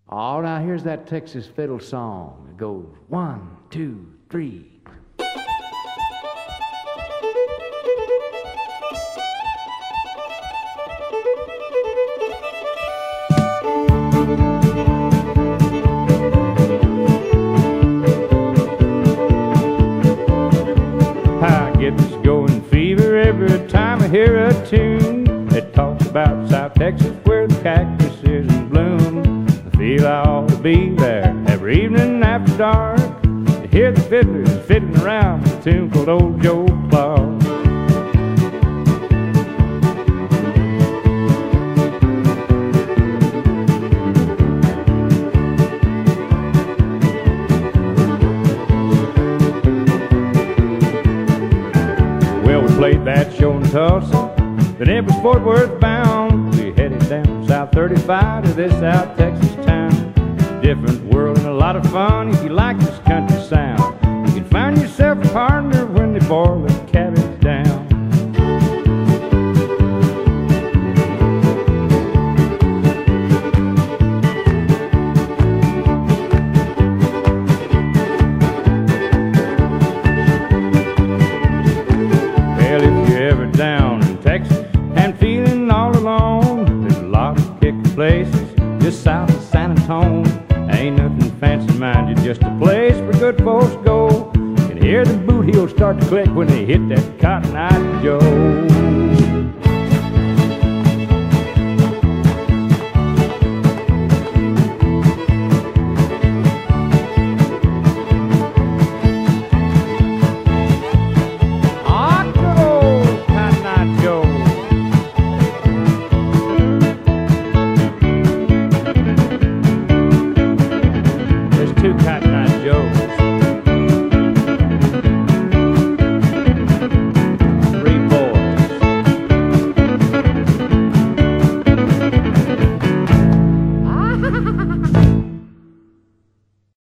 Oh, now here's that Texas fiddle song. It goes 1, 2, 3. I get this going fever every time I hear a tune that talks about South Texas where the cactus is in bloom. I feel I ought to be there every evening after dark to hear the fiddlers fiddling around with a tune called Old Joe Clark. Well, we played that show in Tulsa, then it was Fort Worth bound. We headed down South 35 to this South Texas town. It's a different world and a lot of fun if you like this country sound. You can find yourself a partner when they boil the cabbage down. Well, if you're ever down in Texas and feeling all alone, there's a lot of kicking places just south of San Antonio. Ain't nothing fancy minded, just a place where good folks go. You can hear the boot heels start to click when they hit that Cotton Eye Joe.